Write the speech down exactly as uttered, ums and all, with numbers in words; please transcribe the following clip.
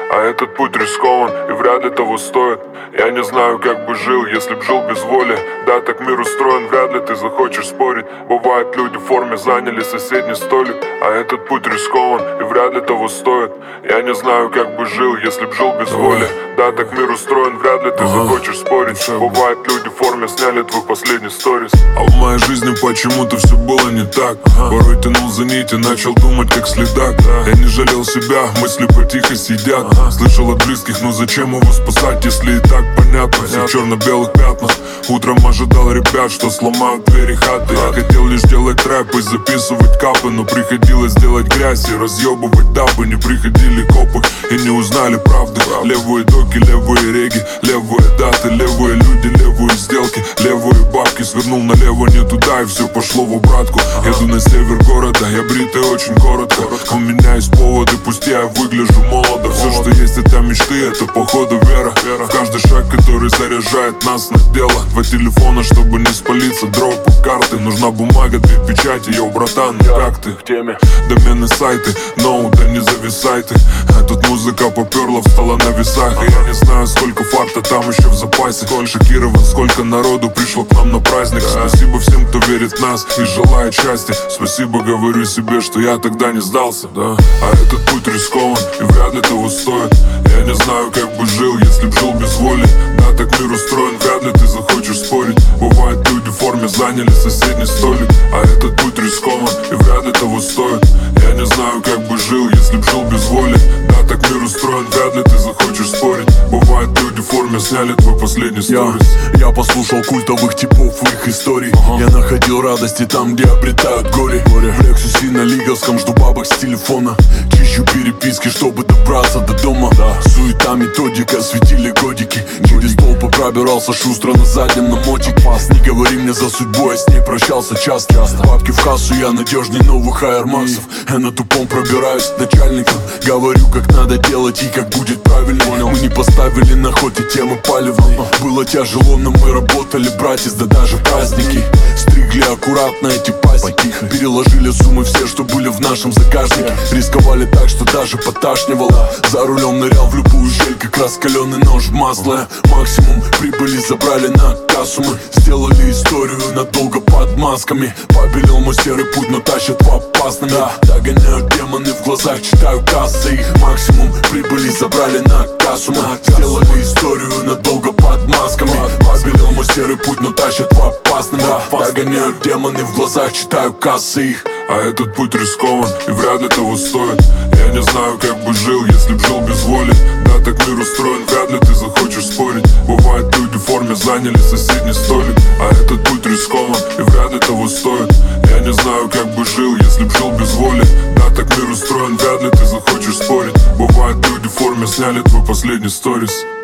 А этот путь рискован и вряд ли того стоит. Я не знаю, как бы жил, если б жил без воли. Да, так мир устроен, вряд ли ты захочешь спорить. Бывает, люди в форме заняли соседний столик. А этот путь рискован и вряд ли того стоит. Я не знаю, как бы жил, если б жил без воли. Да, так мир устроен, вряд ли ты захочешь спорить. Бывает, люди в форме сняли твой последний сторис. А в моей жизни почему-то все было не так. Порой тянул за нити, начал думать как следак. Я не жалел себя, мысли потихо сидят. Слышал от близких, но зачем его спасать, если и так понятно. Все в черно-белых пятнах. Утром ожидал ребят, что сломают двери хаты. Я хотел лишь делать рэп и записывать капы, но приходилось делать грязь и разъебывать дабы. Не приходили копы и не узнали правды. Левые доки, левые реги, левые даты, левые люди, левые сделки, левые бабки. Свернул налево, не туда, и все пошло в обратку. Еду на север города, я бритый очень коротко. У меня есть поводы, пусть я выгляжу молодо. Все, что есть, это мечты, это походу вера. В каждый шаг, который заряжает нас на дело. Два телефона, чтобы не спалиться, дропы, карты. Нужна бумага, две печати, йоу, братан, ну как ты? В теме. Домены, сайты, ноу, да не зависайте. А тут музыка поперла, встала на весах. И я не знаю, сколько фарта там еще в запасе. Шокирован, сколько народу пришло к нам на праздник. Спасибо всем, кто верит в нас и желает счастья. Спасибо, говорю себе, что я тогда не сдался, да. А этот путь рискован и вряд ли того стоит. Я не знаю, как бы жил, если б жил без воли. Да, так мир устроен, вряд ли ты захочешь спорить. Бывает, люди в форме заняли соседний столик. А этот путь рискован и вряд ли того стоит. Я не знаю, как бы жил, если б жил без воли. Да, так мир устроен, вряд ли ты захочешь спорить. Бывает, люди в форме сняли твой последний сторис. Я, я послушал культовых типов и их историй. ага. Я находил радости там, где обретают горе. горе. В Лексусе на Лиговском жду бабок с телефона. Чищу переписки, чтобы добраться до дома. да. Суета, методика, светили годики. Через толпы пробирался шустро на заднем на мотик. Не говори мне за судьбу, я с ней прощался часто. часто. Бабки в кассу, я надежней новых аэрмаксов. Я на тупом пробираюсь к начальникам. Говорю, как надо делать и как будет правильно. Понял. Мы не поставили на ход и темы палевные. Было тяжело, но мы работали, братец, да даже праздники. Стригли аккуратно эти пасеки. Переложили суммы все, что были в нашем заказнике. Рисковали так, что даже поташнивало. За рулем нырял в любую щель, как раскаленный нож в масло. Максимум прибыли забрали на кассу. Мы сделали историю надолго под масками. Побелел мой серый путь, но тащат в опасными. Догоняют демоны в глазах, читаю кассы. Их максимум прибыли забрали на кассу. Мы сделали историю надолго под масками. Побелел мой серый путь, но тащат в опасными. Догоняют демоны в глазах, читаю кассы. Их а этот путь рискован и вряд ли того стоит. Я не знаю, как бы жил, если б жил без воли. Да, так мир устроен, вряд ли ты захочешь спорить. Бывает, люди в форме заняли соседний столик. А этот путь рискован и вряд ли того стоит. Я не знаю, как бы жил, если б жил без воли. Да, так мир устроен, вряд ли ты захочешь спорить. Бывает, люди в форме сняли твой последний сторис.